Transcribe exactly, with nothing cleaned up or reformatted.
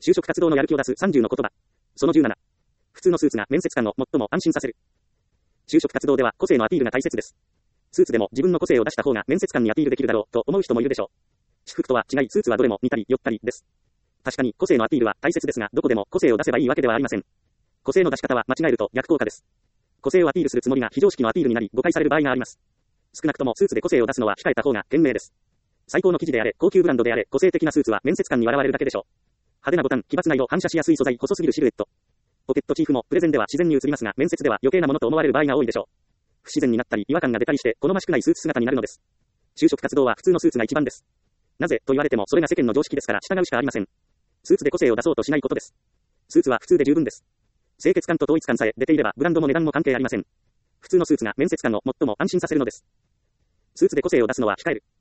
就職活動のやる気を出すさんじゅうの言葉。そのじゅうなな。普通のスーツが面接官を最も安心させる。就職活動では個性のアピールが大切です。スーツでも自分の個性を出した方が面接官にアピールできるだろうと思う人もいるでしょう。私服とは違い、スーツはどれも似たり寄ったりです。確かに個性のアピールは大切ですが、どこでも個性を出せばいいわけではありません。個性の出し方は間違えると逆効果です。個性をアピールするつもりが非常識のアピールになり誤解される場合があります。少なくともスーツで個性を出すのは控えた方が賢明です。最高の生地であれ、高級ブランドであれ、個性的なスーツは面接官に笑われるだけでしょう。派手なボタン、奇抜な色、反射しやすい素材、細すぎるシルエット。ポケットチーフもプレゼンでは自然に映りますが、面接では余計なものと思われる場合が多いでしょう。不自然になったり、違和感が出たりして、好ましくないスーツ姿になるのです。就職活動は普通のスーツが一番です。なぜと言われても、それが世間の常識ですから従うしかありません。スーツで個性を出そうとしないことです。スーツは普通で十分です。清潔感と統一感さえ出ていれば、ブランドも値段も関係ありません。普通のスーツが面接官を最も安心させるのです。スーツで個性を出すのは控える。